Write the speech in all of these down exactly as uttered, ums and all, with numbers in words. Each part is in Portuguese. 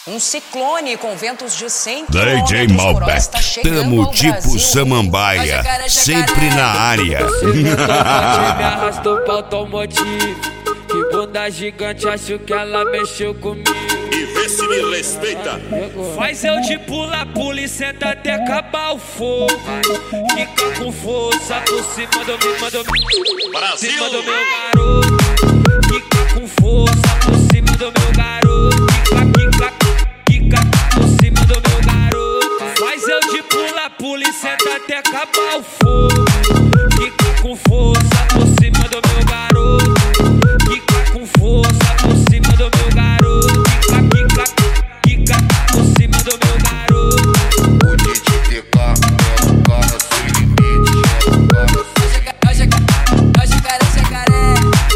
Um ciclone com ventos de cem D J quilômetros por hora está Malbec, chegando tamo ao tipo Brasil. Samambaia, Jacaré, jacaré. sempre na área. Você inventou forte, me arrastou pra automotivo. Que bunda gigante, acho que ela mexeu comigo. E vê se me respeita. Faz eu de pula, pula e senta até acabar o fogo. Fica com força por cima do meu, manda por Brasil. cima do meu garoto. Fica com força por cima do meu garoto. Fica, fica, fica por cima do meu garoto. Faz eu de pula, pula e senta até acabar o fogo. Fica com força por cima do meu garoto. Fica com força por cima do meu garoto. Fica, fica, fica por cima do meu garoto. O D J T K é um cara sem limite, é um cara sem Jacaré, jacaré.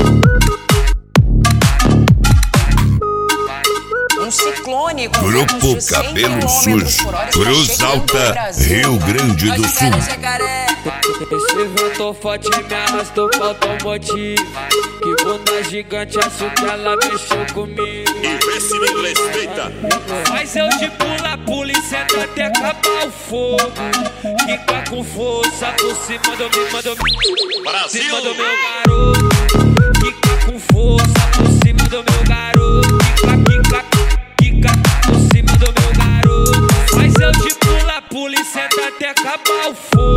Um ciclone com ventos Grupo de cem Cabelo quilômetros Sujo, por hora está Cruz chegando ao Alta, Brasil. Rio Grande do Sul. Jacaré, jacaré. Esse ventou forte me arrastou pra automotivo. Que bunda gigante, acho que ela mexeu comigo. E vê se me respeita. Faz eu de pula, pula e senta até acabar o fogo. Fica com força por cima do meu, manda por Brasil. cima do meu garoto. Fica com força por cima do meu garoto. Fica, fica, fica por cima do meu garoto. Faz eu de pula, pula e senta até acabar o fogo.